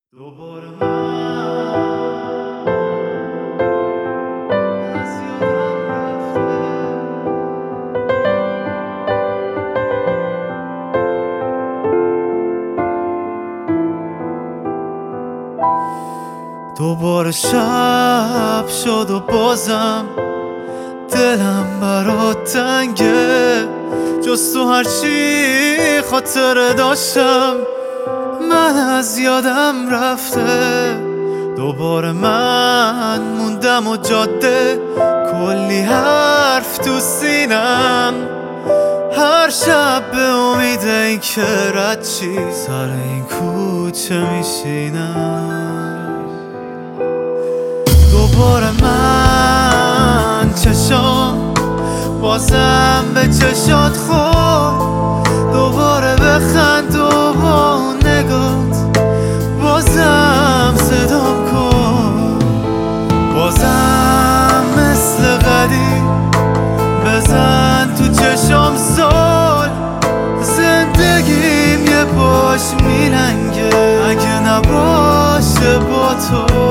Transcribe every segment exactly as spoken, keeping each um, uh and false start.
دوباره من از یادم رفته. دوباره شب شد و بازم دلم برات تنگه، جز تو هرچی خاطره داشتم من از یادم رفته. دوباره من موندم و جاده کلی حرف تو سینم، هر شب به امید این که رد چی سر این کوچه میشینم. دوباره من چشام بازم به چشات خورد، دوباره بخند و با نگات بازم صدام کن، بازم مثل قدیم بزن تو چشام زل. زندگیم یه پاش میلنگه اگه نباشه با تو.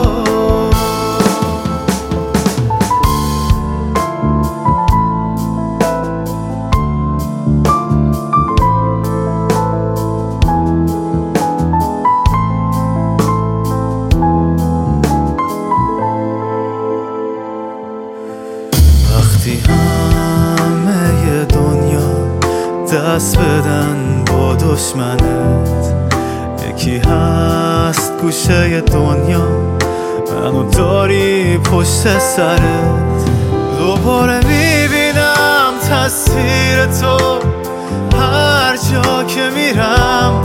وقتی همه دنیا دست بدن با دشمنت، یکی هست گوشه دنیا منو داری پشت سرت. دوباره میبینم تصویر تو هر جا که میرم،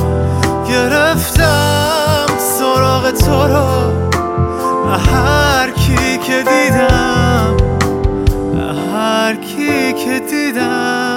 گرفتم سراغ تو رو هر کی که دیدم، هر کی که دیدم.